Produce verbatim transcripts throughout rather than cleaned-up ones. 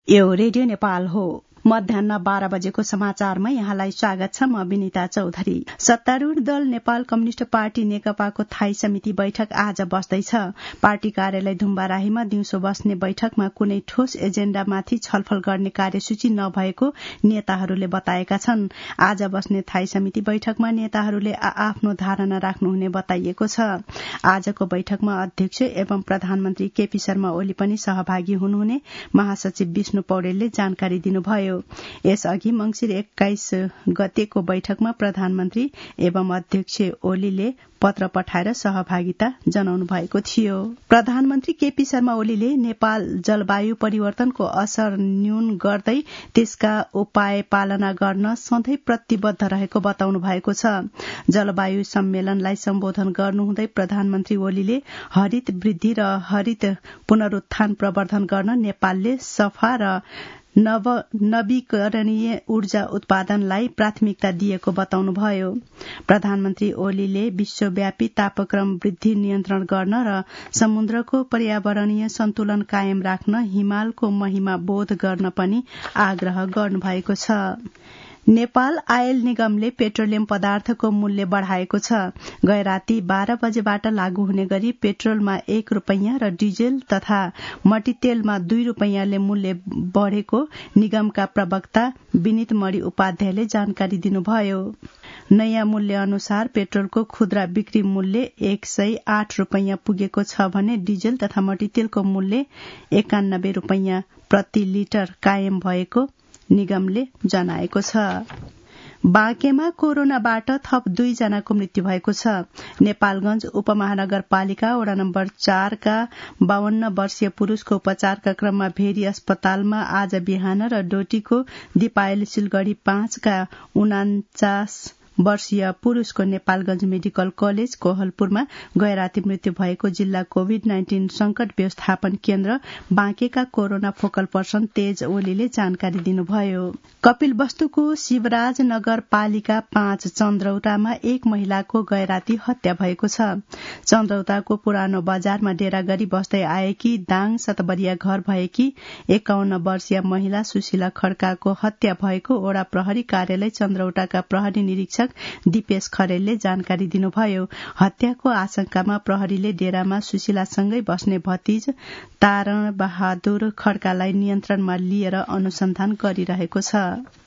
यो रेडियो नेपाल हो। मध्याह्न बाह्र बजेको समाचारमा यहाँलाई स्वागत छ। म विनिता चौधरी। सत्तारूढ़ दल नेपाल कम्युनिष्ट पार्टी नेकपाको थाई समिति बैठक आज बस्दैछ। पार्टी कार्यालय धुम्बाराहीमा दिउँसो बस्ने बैठकमा कुनै ठोस एजेण्डामाथि छलफल गर्ने कार्यसूची नभएको नेताहरूले बताएका छन्। आज बस्ने थाई समिति बैठकमा नेताहरूले आफ्नो धारणा राख्नुहुने बताइएको छ। आजको बैठकमा अध्यक्ष एवं प्रधानमन्त्री केपी शर्मा ओली पनि सहभागी हुनुहुने महासचिव विष्णु पौडेलले जानकारी दिनुभयो। यसअघि मंगिर एक्काइस गतेको बैठकमा प्रधानमन्त्री एवं अध्यक्ष ओलीले पत्र पठाएर सहभागिता जनाउनु भएको थियो। प्रधानमन्त्री केपी शर्मा ओलीले नेपाल जलवायु परिवर्तनको असर न्यून गर्दै त्यसका उपाय पालना गर्न सधैँ प्रतिबद्ध रहेको बताउनु भएको छ। जलवायु सम्मेलनलाई सम्बोधन गर्नुहुँदै प्रधानमन्त्री ओलीले हरित वृद्धि र हरित पुनरुत्थान प्रवर्धन गर्न नेपालले सफा र नव नवीकरणीय ऊर्जा उत्पादनलाई प्राथमिकता दिएको बताउनुभयो। प्रधानमन्त्री ओलीले विश्वव्यापी तापक्रम वृद्धि नियन्त्रण गर्न र समुद्रको पर्यावरणीय सन्तुलन कायम राख्न हिमालको महिमा बोध गर्न पनि आग्रह गर्नुभएको छ। नेपाल आयल निगमले पेट्रोलियम पदार्थको मूल्य बढ़ाएको छ। गए राति बाह्र बजेबाट लागू हुने गरी पेट्रोलमा एक रूपैयाँ र डिजेल तथा मट्टीतेलमा दुई रूपैयाँले मूल्य बढ़ेको निगमका प्रवक्ता विनित मणि उपाध्यायले जानकारी दिनुभयो। नयाँ मूल्य अनुसार पेट्रोलको खुद्रा बिक्री मूल्य एक सय आठ रूपैयाँ पुगेको छ भने डिजेल तथा मट्टीतेलको मूल्य एकानब्बे रूपैयाँ प्रति लिटर कायम भएको निगमले जनाएको छ। बाँकेमा कोरोनाबाट थप दुईजनाको मृत्यु भएको छ। नेपालगंज उपमहानगरपालिका वडा नम्बर चारका बावन्न वर्षीय पुरूषको उपचारका क्रममा भेरी अस्पतालमा आज बिहान र डोटीको दिपायल सिलगढ़ी पाँचका उनाचास वर्षीय पुरूषको नेपालगंज मेडिकल कलेज कोहलपुरमा गए राति मृत्यु भएको जिल्ला कोविड नाइन्टीन संकट व्यवस्थापन केन्द्र बाँकेका कोरोना फोकल पर्सन तेज ओलीले जानकारी दिनुभयो। कपिलवस्तुको शिवराज नगरपालिका पाँच चन्द्रौटामा एक महिलाको गए राति हत्या भएको छ। चन्द्रौताको पुरानो बजारमा डेरा गरी बस्दै आएकी दाङ सतबरिया घर भएकी एकाउन्न वर्षीय महिला सुशीला खड्काको हत्या भएको ओडा प्रहरी कार्यालय चन्द्रौटाका प्रहरी निरीक्षक दिपेश खरेलले जानकारी दिनुभयो। हत्याको आशंकामा प्रहरीले डेरामा सुशीलासँगै बस्ने भतिज तारण बहादुर खड्कालाई नियन्त्रणमा लिएर अनुसन्धान गरिरहेको छ।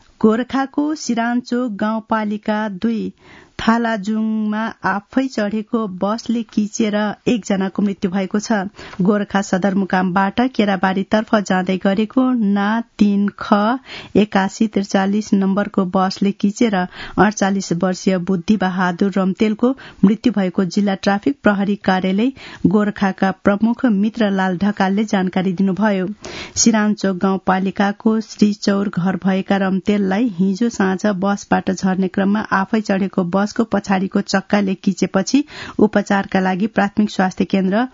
गोरखाको सिरान्चोक गाउँपालिका दुई थालाजुङमा आफै चढ़ेको बसले किचेर एकजनाको मृत्यु भएको छ। गोरखा सदरमुकामबाट केराबारीतर्फ जाँदै गरेको ना तीन ख एकासी त्रिचालिस नम्बरको बसले किचेर अडचालिस वर्षीय बुद्धि बहादुर रम्तेलको मृत्यु भएको जिल्ला ट्राफिक प्रहरी कार्यालय गोरखाका प्रमुख मित्रलाल ढकालले जानकारी दिनुभयो। सिरान्चोक गाउँपालिकाको श्रीचौर घर भएका रम्तेललाई हिजो साँझ बसबाट झर्ने क्रममा आफै चढ़ेको बस बसको पछाडिको चक्काले किचेपछि उपचारका लागि प्राथमिक स्वास्थ्य केन्द्र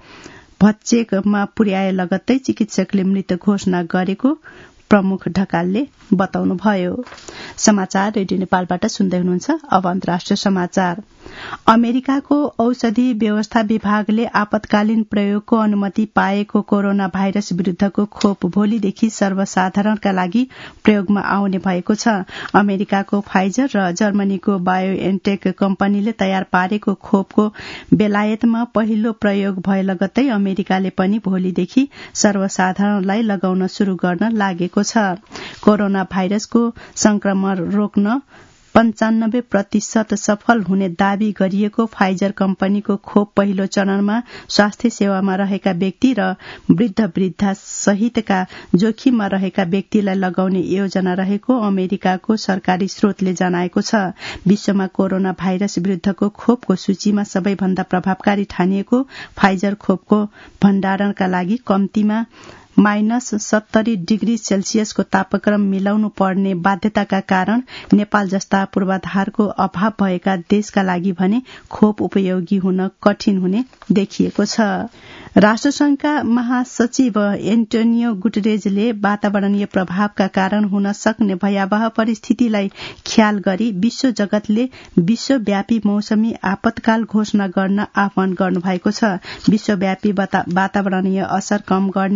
भच्चेकमा पुर्याए लगत्तै चिकित्सकले मृत घोषणा गरेको प्रमुख ढकालले बताउनुभयो। समाचार रेडियो नेपालबाट सुन्दै हुनुहुन्छ। अब अन्तर्राष्ट्रिय समाचार। अमेरिकाको औषधि व्यवस्था विभागले आपतकालीन प्रयोगको अनुमति पाएको कोरोना भाइरस विरूद्धको खोप भोलिदेखि सर्वसाधारणका लागि प्रयोगमा आउने भएको छ। अमेरिकाको फाइजर र जर्मनीको बायोएनटेक कम्पनीले तयार पारेको खोपको बेलायतमा पहिलो प्रयोग भए लगत्तै अमेरिकाले पनि भोलिदेखि सर्वसाधारणलाई लगाउन शुरू गर्न लागेको छ। कोरोना भाइरसको संक्रमण रोक्न पञ्चानब्बे प्रतिशत सफल हुने दावी गरिएको फाइजर कम्पनीको खोप पहिलो चरणमा स्वास्थ्य सेवामा रहेका व्यक्ति र वृद्ध वृद्धा सहितका जोखिममा रहेका व्यक्तिलाई लगाउने योजना रहेको अमेरिकाको सरकारी स्रोतले जनाएको छ। विश्वमा कोरोना भाइरस विरूद्धको खोपको सूचीमा सबैभन्दा प्रभावकारी ठानिएको फाइजर खोपको भण्डारणका लागि कम्तीमा माइनस सत्तरी डिग्री सेल्सियसको तापक्रम मिलाउनु पर्ने बाध्यताका कारण नेपाल जस्ता पूर्वाधारको अभाव भएका देशका लागि भने खोप उपयोगी हुन कठिन हुने देखिएको छ। राष्ट्रसंघका महासचिव एन्टोनियो गुटेरेजले वातावरणीय प्रभावका कारण हुन सक्ने भयावह परिस्थितिलाई ख्याल गरी विश्व जगतले विश्वव्यापी मौसमी आपतकाल घोषणा गर्न आह्वान गर्नुभएको छ। विश्वव्यापी वातावरणीय असर कम गर्ने सम्बन्ध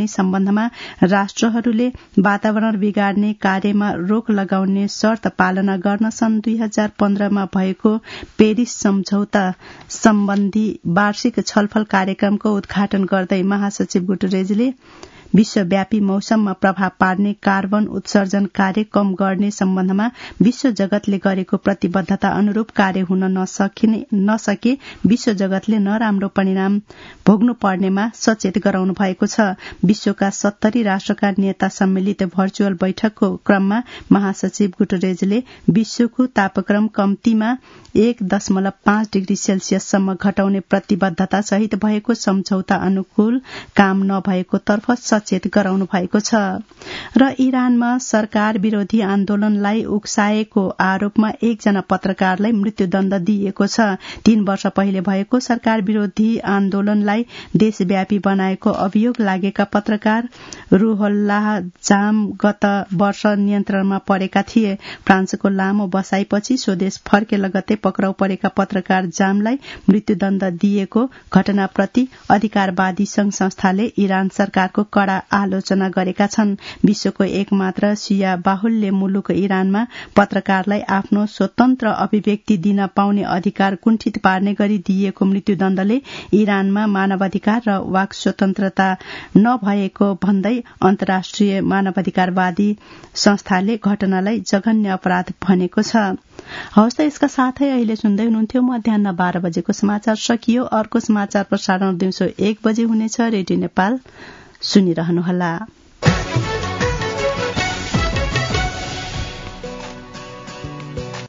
सम्बन्धमा राष्ट्रहरूले वातावरण बिगार्ने कार्यमा रोक लगाउने शर्त पालना गर्न सन् दुई हजार पन्ध्रमा भएको पेरिस सम्झौता सम्बन्धी वार्षिक छलफल कार्यक्रमको उद्घाटन गर्दै महासचिव गुटरेजले विश्वव्यापी मौसममा प्रभाव पार्ने कार्बन उत्सर्जन कार्य कम गर्ने सम्बन्धमा विश्व जगतले गरेको प्रतिबद्धता अनुरूप कार्य हुन नसकिने नसके विश्व जगतले नराम्रो परिणाम भोग्नु पर्नेमा सचेत गराउनु भएको छ। विश्वका सत्तरी राष्ट्रका नेता सम्मिलित भर्चुअल बैठकको क्रममा महासचिव गुटरेजले विश्वको तापक्रम कम्तीमा एक दशमलव पाँच डिग्री सेल्सियससम्म घटाउने प्रतिबद्धता सहित भएको सम्झौता अनुकूल काम नभएको तर्फ सचेत गराउनु भएको छ। र इरानमा सरकार विरोधी आन्दोलनलाई उक्साएको आरोपमा एकजना पत्रकारलाई मृत्युदण्ड दिइएको छ। तीन वर्ष पहिले भएको सरकार विरोधी आन्दोलनलाई देशव्यापी बनाएको अभियोग लागेका पत्रकार रूहुल्लाह जाम गत वर्ष नियन्त्रणमा परेका थिए। फ्रान्सको लामो बसाईपछि स्वदेश फर्के लगत्तै पक्राउ परेका पत्रकार जामलाई मृत्युदण्ड दिएको घटनाप्रति अधिकारवादी संघ संस्थाले इरान सरकारको कड़ा आलोचना गरेका छन्। विश्वको एकमात्र शिया बाहुल्य मुलुक इरानमा पत्रकारलाई आफ्नो स्वतन्त्र अभिव्यक्ति दिन पाउने अधिकार कुण्ठित पार्ने गरी दिइएको मृत्युदण्डले इरानमा मानवाधिकार र वाक स्वतन्त्रता नभएको भन्दै अन्तर्राष्ट्रिय मानवाधिकारवादी संस्थाले घटनालाई जघन्य अपराध भनेको छ। हवस् त यसका साथै अहिले सुन्दै हुनुहुन्थ्यो मध्याह बाह्र बजेको समाचार सकियो। अर्को समाचार प्रसारण दिउँसो एक बजे हुनेछ। रेडियो नेपाल सुनिरहनुहोला।